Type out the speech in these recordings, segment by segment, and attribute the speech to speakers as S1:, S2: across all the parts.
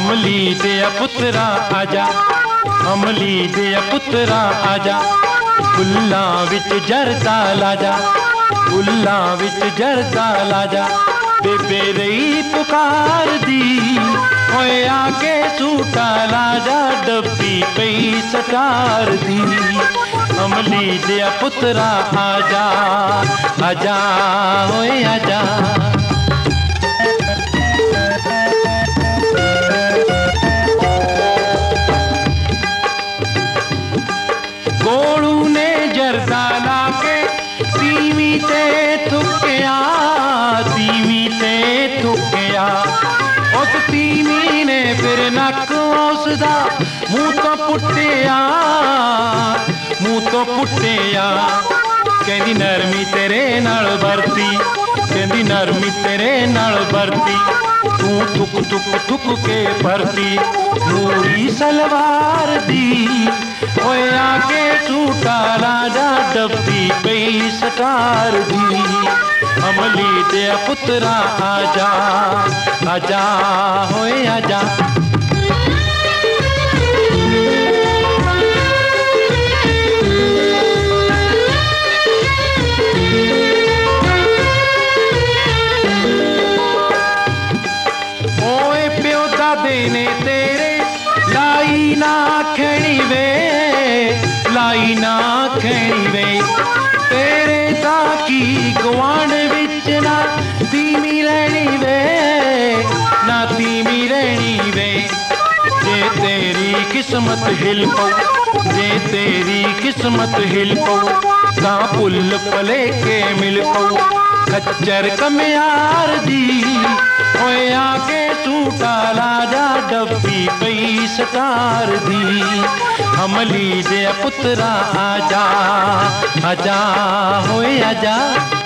S1: अमली दे पुत्रा आजा, अमली दे पुत्रा आजा, फुल्लां विच जरदा लाजा, फुल्लां विच जरदा लाजा। बेबे रही पुकार दी होए आके सूटा लाजा, डब्बी पई सटार दी। अमली दे पुत्रा आजा, आजा होए आजा। गोलू ने जरदा लाके तीवी ते थुकिया, तीवी ते थुकिया। उस तीवी ने फिर नक उसदा मुंह तो पुट्टिया, मुंह तो पुट्टिया। कहंदी नरमी तेरे नाल वरती, कहंदी नरमी तेरे नाल वरती, तू थुक थुक थुक के भरती मूरी सलवार दी। होए आके सूटा लाजा, डब्बी पई सटार दी। अमली दे पुत्रा आजा, आजा होए आजा। ओए प्यो दादे ने तेरे लाई ना खैनी वे, लाई ना खैनी वे। तेरे ताकी गवांड विच ना तीमी रहनी वे, ना तीमी रहनी वे। जे तेरी किस्मत हिल पौ, जे तेरी किस्मत हिल पौ, तां पुल पले के मिल पौ खच्चर कमियार दी। होए आके सूटा लाजा, डब्बी पई सटार दी। अमली दे पुत्रा आजा, आजा होए आजा।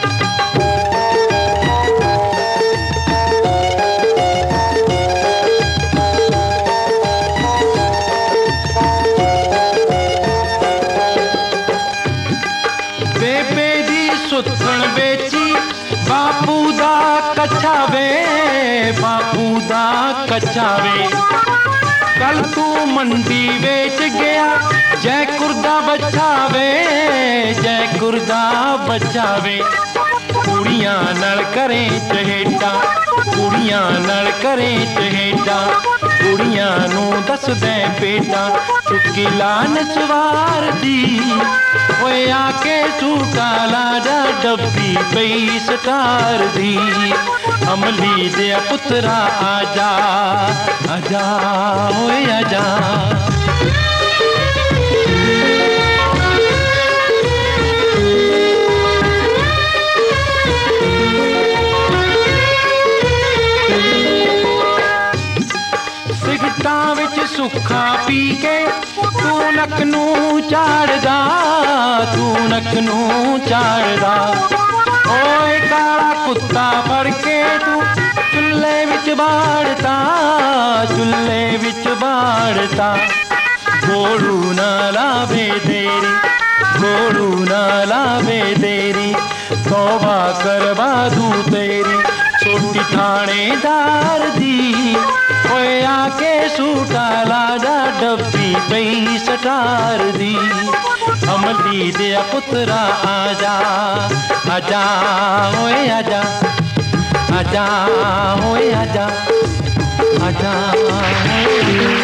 S1: बेबे दी सुथण बेची बापू दा कच्छा वे, बापू दा कच्छा वे। कल तू मंडी बेच गया जयपुर दा बच्चा वे, जयपुर दा बच्चा वे। कुड़ियां नाल करें चहेटा, कुड़ियां नाल करें चहेटा, कुड़ियां नू दस दे पेटा चुकी लान सवार दी। होए आके सूटा लाजा, डब्बी पई सटार दी। अमली दे पुत्रा आजा, आजा होए आजा। सिगटां विच सुखा पी के तू नक नू चाड़दा, तू नक नू चाड़दा। ओए काला कुत्ता फड़ के तू चुल्हे विच बाड़ता, चुल्हे विच बाड़ता। गोलू ना लावे देरी, गोलू ना लावे देरी, तौबा करवा दूं तेरी छोटी थानेदार दी। होए आके सूटा लाजा, डब्बी पई सटार दी। अमली दे पुत्रा आजा, आजा होए आजा, आजा होए आजा, आजा होए।